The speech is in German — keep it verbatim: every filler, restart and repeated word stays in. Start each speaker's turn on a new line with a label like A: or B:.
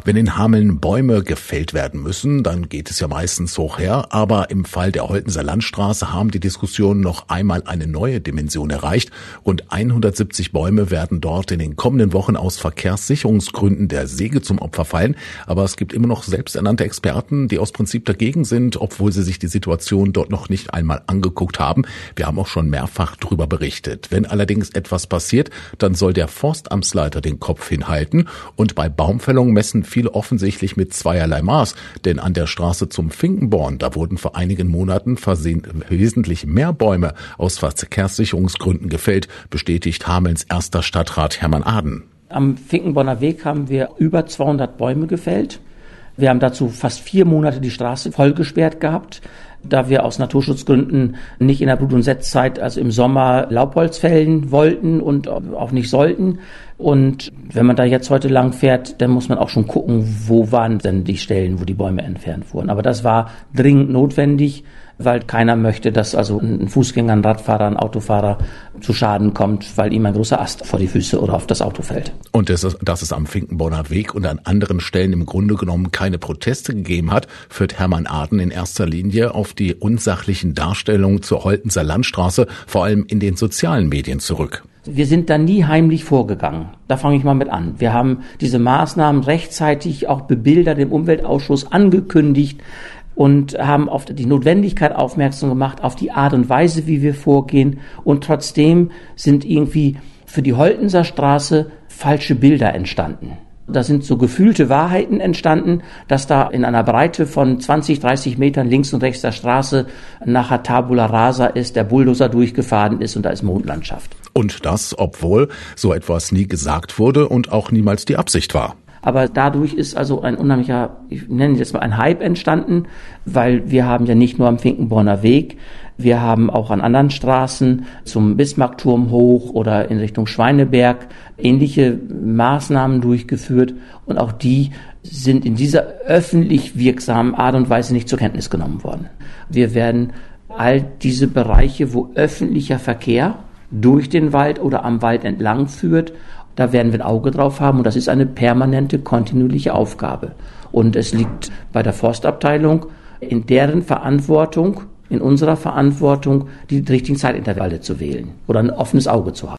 A: Wenn in Hameln Bäume gefällt werden müssen, dann geht es ja meistens hoch her. Aber im Fall der Holtenser Landstraße haben die Diskussionen noch einmal eine neue Dimension erreicht. Rund hundertsiebzig Bäume werden dort in den kommenden Wochen aus Verkehrssicherungsgründen der Säge zum Opfer fallen. Aber es gibt immer noch selbsternannte Experten, die aus Prinzip dagegen sind, obwohl sie sich die Situation dort noch nicht einmal angeguckt haben. Wir haben auch schon mehrfach darüber berichtet. Wenn allerdings etwas passiert, dann soll der Forstamtsleiter den Kopf hinhalten. Und bei Baumfällung messen viele offensichtlich mit zweierlei Maß, denn an der Straße zum Finkenborn, da wurden vor einigen Monaten versehen wesentlich mehr Bäume aus Verkehrssicherungsgründen gefällt, bestätigt Hamelns erster Stadtrat Hermann Aden.
B: Am Finkenborner Weg haben wir über zweihundert Bäume gefällt. Wir haben dazu fast vier Monate die Straße vollgesperrt gehabt, da wir aus Naturschutzgründen nicht in der Brut- und Setzzeit, also im Sommer, Laubholz fällen wollten und auch nicht sollten. Und wenn man da jetzt heute lang fährt, dann muss man auch schon gucken, wo waren denn die Stellen, wo die Bäume entfernt wurden. Aber das war dringend notwendig, weil keiner möchte, dass also ein Fußgänger, ein Radfahrer, ein Autofahrer zu Schaden kommt, weil ihm ein großer Ast vor die Füße oder auf das Auto fällt.
A: Und dass es, dass es am Finkenborner Weg und an anderen Stellen im Grunde genommen keine Proteste gegeben hat, führt Hermann Aden in erster Linie auf die unsachlichen Darstellungen zur Holtenser Landstraße, vor allem in den sozialen Medien, zurück.
B: Wir sind da nie heimlich vorgegangen. Da fange ich mal mit an. Wir haben diese Maßnahmen rechtzeitig auch bebildert im Umweltausschuss angekündigt und haben auf die Notwendigkeit aufmerksam gemacht, auf die Art und Weise, wie wir vorgehen. Und trotzdem sind irgendwie für die Holtenser Straße falsche Bilder entstanden. Da sind so gefühlte Wahrheiten entstanden, dass da in einer Breite von zwanzig, dreißig Metern links und rechts der Straße nachher Tabula Rasa ist, der Bulldozer durchgefahren ist und da ist Mondlandschaft.
A: Und das, obwohl so etwas nie gesagt wurde und auch niemals die Absicht war.
B: Aber dadurch ist also ein unheimlicher, ich nenne jetzt mal ein Hype entstanden, weil wir haben ja nicht nur am Finkenborner Weg, wir haben auch an anderen Straßen zum Bismarckturm hoch oder in Richtung Schweineberg ähnliche Maßnahmen durchgeführt und auch die sind in dieser öffentlich wirksamen Art und Weise nicht zur Kenntnis genommen worden. Wir werden all diese Bereiche, wo öffentlicher Verkehr durch den Wald oder am Wald entlang führt, da werden wir ein Auge drauf haben und das ist eine permanente, kontinuierliche Aufgabe. Und es liegt bei der Forstabteilung in deren Verantwortung, in unserer Verantwortung, die richtigen Zeitintervalle zu wählen oder ein offenes Auge zu haben.